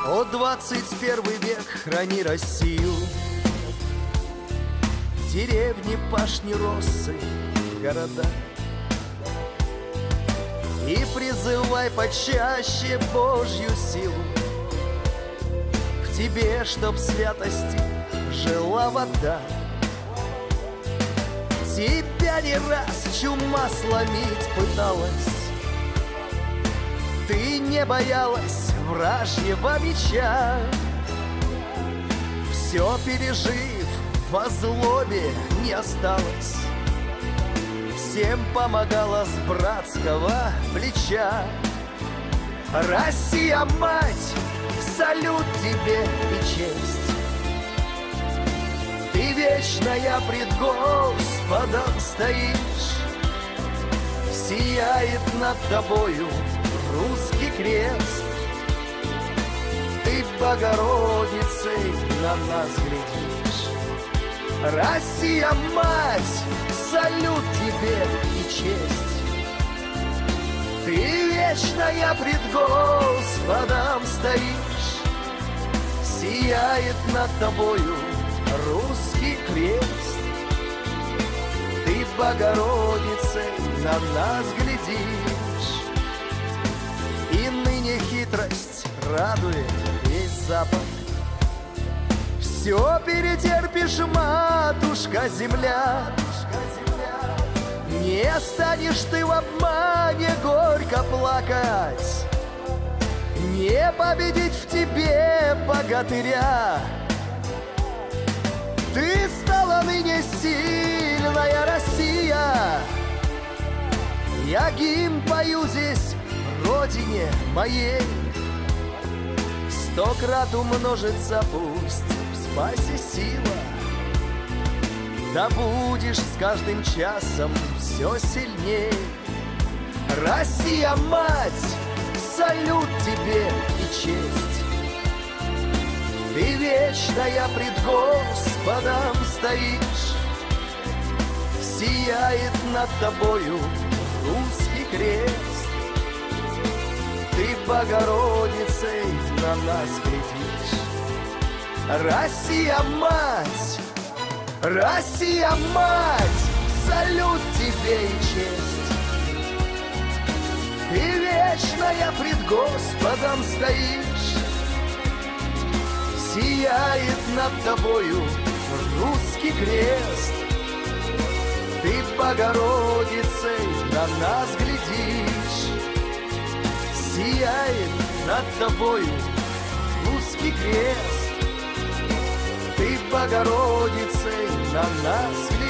О, 21 век, храни Россию, деревни, пашни, россы, города. И призывай почаще Божью силу в тебе, чтоб святости жила вода. Тебя не раз чума сломить пыталась, ты не боялась вражьего меча. Все пережив, во злобе не осталось, всем помогала с братского плеча. Россия, мать, салют тебе и честь. Ты вечная пред Господом стоишь, сияет над тобою русский крест. Ты Богородицей на нас глядишь. Россия, мать, салют тебе и честь. Ты вечная пред Господом стоишь, сияет над тобою русский крест. Ты Богородицей на нас глядишь. И ныне хитрость радует весь Запад. Все перетерпишь, матушка земля. Не станешь ты в обмане горько плакать, не победить в тебе богатыря. Ты стала ныне сильная Россия. Я гимн пою здесь родине моей. 100 крат умножится пусть в спасе сила, да будешь с каждым часом все сильней. Россия, мать, салют тебе и честь. Ты вечная пред Господом стоишь, сияет над тобою русский крест. Ты Богородицей на нас глядишь. Россия, мать, Россия, мать, салют тебе и честь. Ты вечная пред Господом стоишь, сияет над тобою русский крест. Ты Богородицей на нас глядишь, сияет над тобою русский крест. Ты Богородицей на нас глядишь.